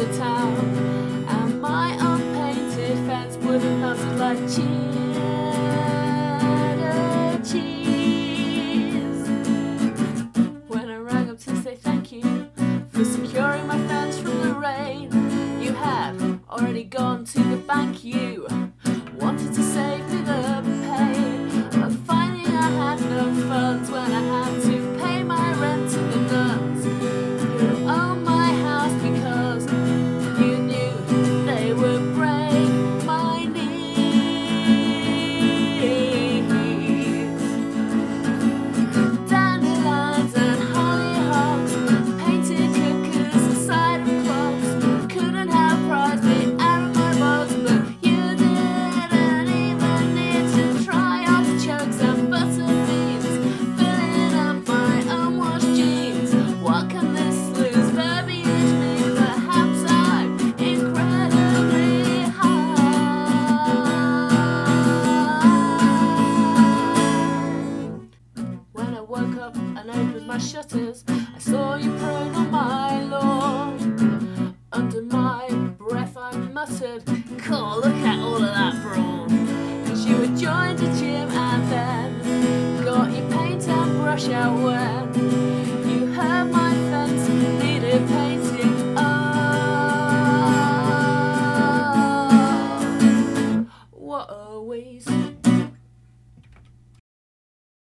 town, and my unpainted fence would have melted like cheddar cheese. When I rang up to say thank you for securing my fence from the rain, you had already gone to the bank. You wanted to save me the pain of finding I had no funds when I had to pay my rent to the nuns who owned my house, because you knew they would break my knees. Dandelions and hollyhocks, painted cookers and cider clocks couldn't have prized me out of my box, but you didn't even need to try artichokes and butter beans, filling up my unwashed jeans. What can this loose verbiage mean? Perhaps I'm incredibly high. When I woke up and opened my shutters, I saw you prone on my lawn. Under my breath I muttered, "Cool, look at all of that brawn." 'Cause you had joined a gym and then got your paint and brush out when